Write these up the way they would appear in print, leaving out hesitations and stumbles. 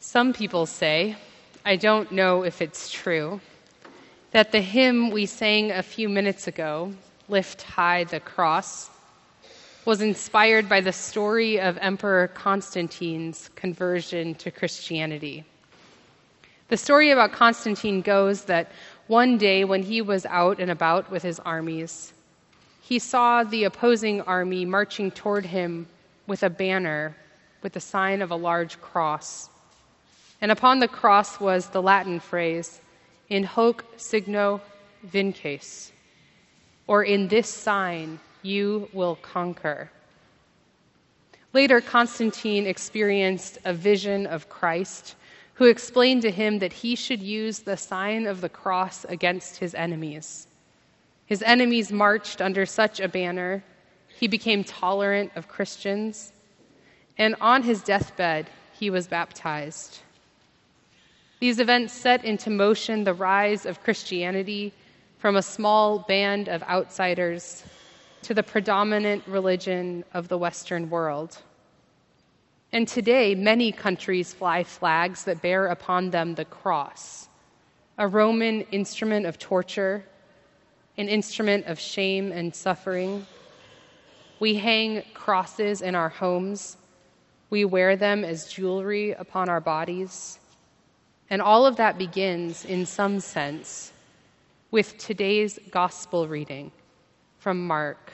Some people say, I don't know if it's true, that the hymn we sang a few minutes ago, Lift High the Cross, was inspired by the story of Emperor Constantine's conversion to Christianity. The story about Constantine goes that one day when he was out and about with his armies, he saw the opposing army marching toward him with a banner with the sign of a large cross. And upon the cross was the Latin phrase, in hoc signo vinces, or in this sign you will conquer. Later, Constantine experienced a vision of Christ, who explained to him that he should use the sign of the cross against his enemies. His enemies marched under such a banner. He became tolerant of Christians, and on his deathbed, he was baptized. These events set into motion the rise of Christianity from a small band of outsiders to the predominant religion of the Western world. And today, many countries fly flags that bear upon them the cross, a Roman instrument of torture, an instrument of shame and suffering. We hang crosses in our homes. We wear them as jewelry upon our bodies. And all of that begins, in some sense, with today's gospel reading from Mark.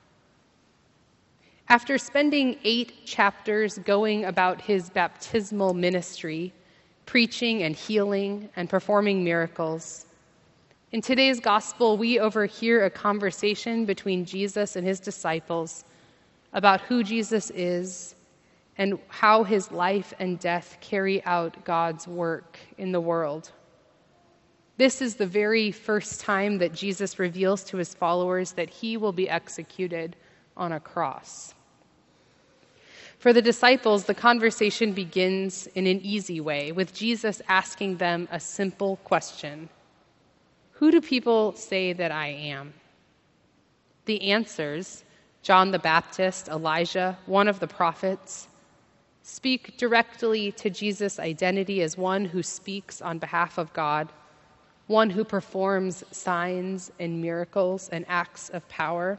After spending 8 chapters going about his baptismal ministry, preaching and healing and performing miracles, in today's gospel, we overhear a conversation between Jesus and his disciples about who Jesus is and how his life and death carry out God's work in the world. This is the very first time that Jesus reveals to his followers that he will be executed on a cross. For the disciples, the conversation begins in an easy way, with Jesus asking them a simple question. Who do people say that I am? The answers, John the Baptist, Elijah, one of the prophets, speak directly to Jesus' identity as one who speaks on behalf of God, one who performs signs and miracles and acts of power.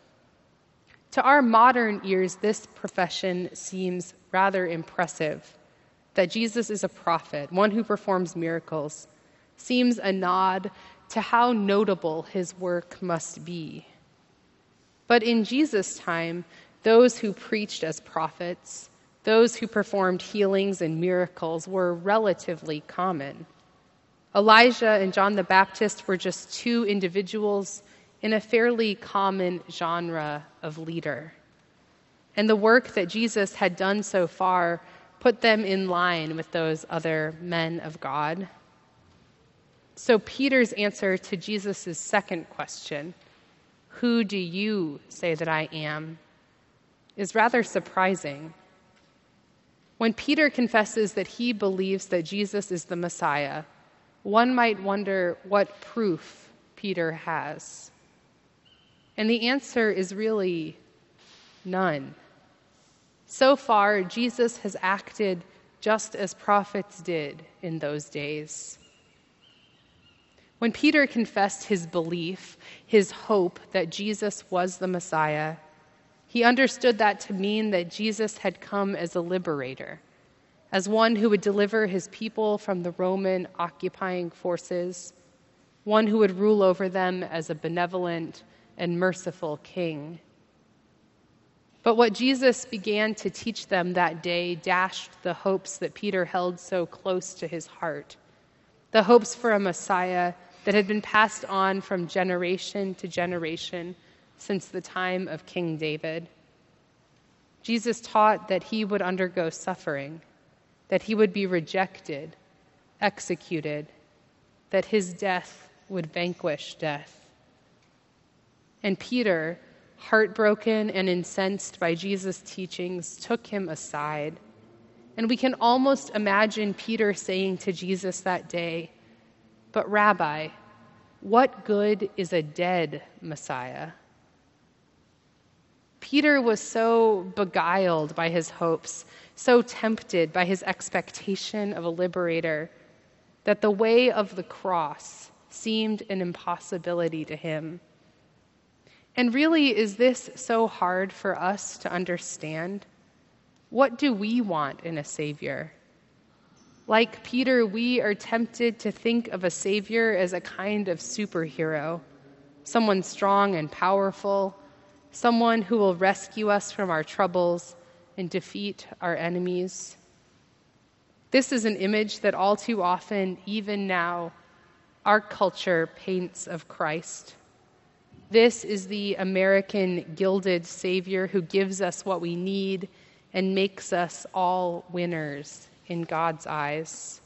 To our modern ears, this profession seems rather impressive. That Jesus is a prophet, one who performs miracles, seems a nod to how notable his work must be. But in Jesus' time, those who preached as prophets, those who performed healings and miracles were relatively common. Elijah and John the Baptist were just 2 individuals in a fairly common genre of leader. And the work that Jesus had done so far put them in line with those other men of God. So Peter's answer to Jesus' second question, who do you say that I am, is rather surprising. When Peter confesses that he believes that Jesus is the Messiah, one might wonder what proof Peter has. And the answer is really none. So far, Jesus has acted just as prophets did in those days. When Peter confessed his belief, his hope that Jesus was the Messiah, he understood that to mean that Jesus had come as a liberator, as one who would deliver his people from the Roman occupying forces, one who would rule over them as a benevolent and merciful king. But what Jesus began to teach them that day dashed the hopes that Peter held so close to his heart, the hopes for a Messiah that had been passed on from generation to generation since the time of King David. Jesus taught that he would undergo suffering, that he would be rejected, executed, that his death would vanquish death. And Peter, heartbroken and incensed by Jesus' teachings, took him aside. And we can almost imagine Peter saying to Jesus that day, "But Rabbi, what good is a dead Messiah?" Peter was so beguiled by his hopes so tempted by his expectation of a liberator that the way of the cross seemed an impossibility to him. And really, is this so hard for us to understand? What do we want in a Savior? Like Peter, we are tempted to think of a Savior as a kind of superhero, someone strong and powerful, someone who will rescue us from our troubles and defeat our enemies. This is an image that all too often, even now, our culture paints of Christ. This is the American gilded Savior who gives us what we need and makes us all winners in God's eyes.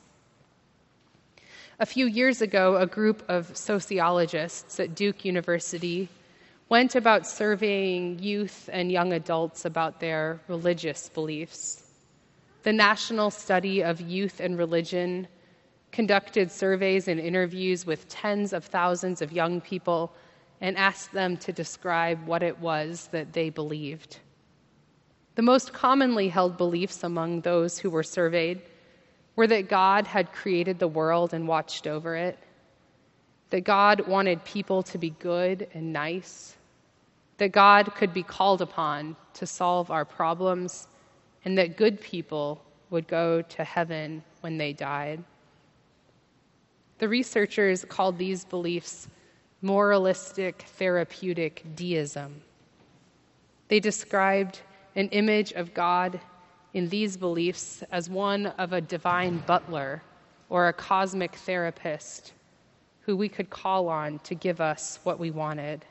A few years ago, a group of sociologists at Duke University went about surveying youth and young adults about their religious beliefs. The National Study of Youth and Religion conducted surveys and interviews with tens of thousands of young people and asked them to describe what it was that they believed. The most commonly held beliefs among those who were surveyed were that God had created the world and watched over it, that God wanted people to be good and nice, that God could be called upon to solve our problems, and that good people would go to heaven when they died. The researchers called these beliefs moralistic therapeutic deism. They described an image of God in these beliefs as one of a divine butler or a cosmic therapist who we could call on to give us what we wanted.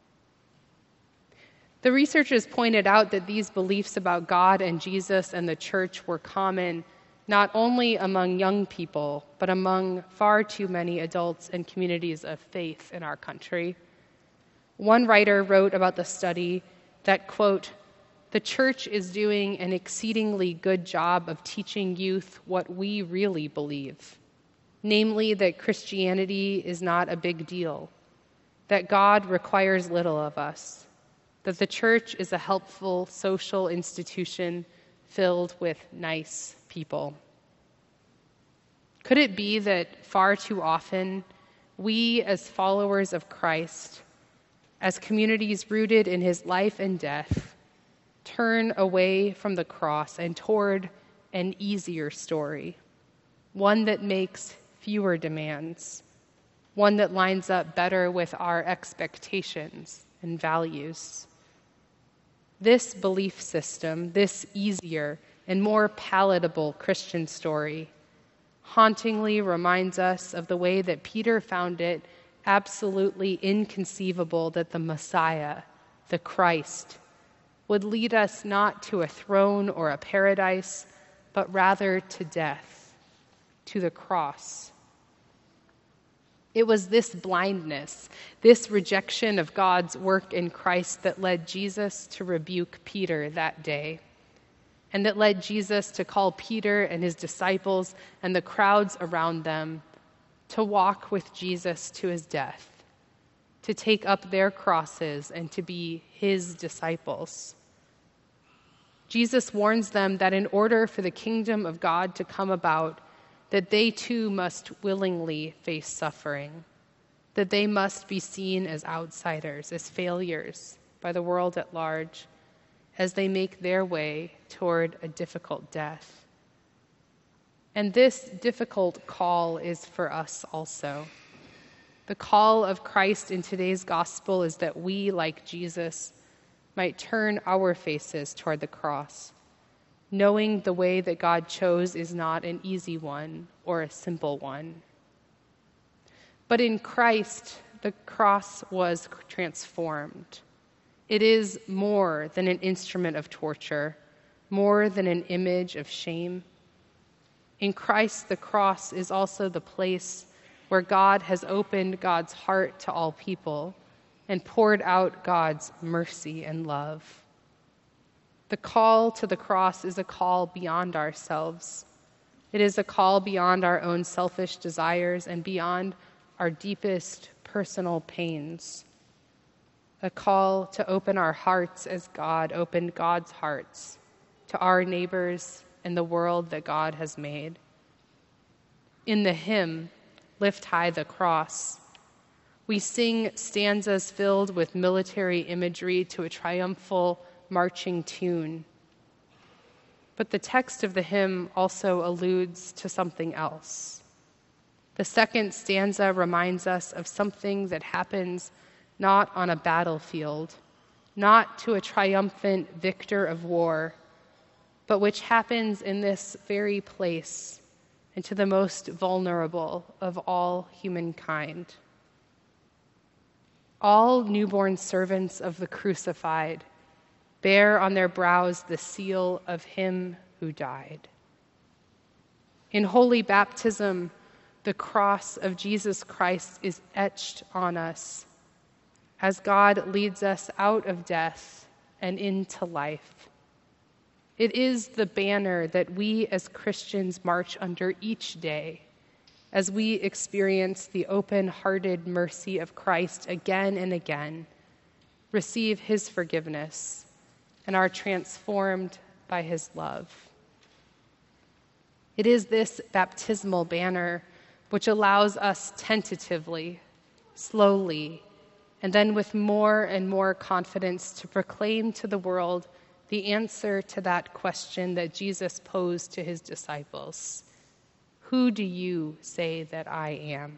The researchers pointed out that these beliefs about God and Jesus and the church were common not only among young people, but among far too many adults and communities of faith in our country. One writer wrote about the study that, quote, "The church is doing an exceedingly good job of teaching youth what we really believe, namely that Christianity is not a big deal, that God requires little of us, that the church is a helpful social institution filled with nice people." Could it be that far too often we, as followers of Christ, as communities rooted in his life and death, turn away from the cross and toward an easier story, one that makes fewer demands, one that lines up better with our expectations and values? This belief system, this easier and more palatable Christian story, hauntingly reminds us of the way that Peter found it absolutely inconceivable that the Messiah, the Christ, would lead us not to a throne or a paradise, but rather to death, to the cross. It was this blindness, this rejection of God's work in Christ that led Jesus to rebuke Peter that day, and that led Jesus to call Peter and his disciples and the crowds around them to walk with Jesus to his death, to take up their crosses and to be his disciples. Jesus warns them that in order for the kingdom of God to come about, that they too must willingly face suffering, that they must be seen as outsiders, as failures by the world at large, as they make their way toward a difficult death. And this difficult call is for us also. The call of Christ in today's gospel is that we, like Jesus, might turn our faces toward the cross, knowing the way that God chose is not an easy one or a simple one. But in Christ, the cross was transformed. It is more than an instrument of torture, more than an image of shame. In Christ, the cross is also the place where God has opened God's heart to all people and poured out God's mercy and love. The call to the cross is a call beyond ourselves. It is a call beyond our own selfish desires and beyond our deepest personal pains. A call to open our hearts as God opened God's hearts to our neighbors in the world that God has made. In the hymn, Lift High the Cross, we sing stanzas filled with military imagery to a triumphal marching tune. But the text of the hymn also alludes to something else. The second stanza reminds us of something that happens not on a battlefield, not to a triumphant victor of war, but which happens in this very place and to the most vulnerable of all humankind. All newborn servants of the crucified bear on their brows the seal of him who died. In holy baptism, the cross of Jesus Christ is etched on us as God leads us out of death and into life. It is the banner that we as Christians march under each day as we experience the open-hearted mercy of Christ again and again, receive his forgiveness, and are transformed by his love. It is this baptismal banner which allows us tentatively, slowly, and then with more and more confidence to proclaim to the world the answer to that question that Jesus posed to his disciples. Who do you say that I am?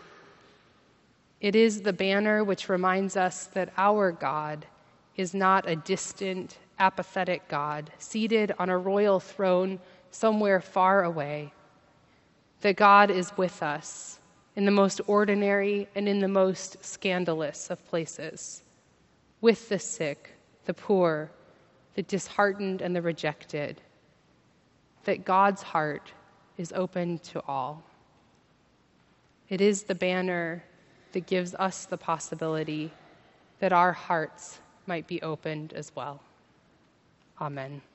It is the banner which reminds us that our God is not a distant, apathetic God seated on a royal throne somewhere far away, that God is with us in the most ordinary and in the most scandalous of places, with the sick, the poor, the disheartened, and the rejected, that God's heart is open to all. It is the banner that gives us the possibility that our hearts might be opened as well. Amen.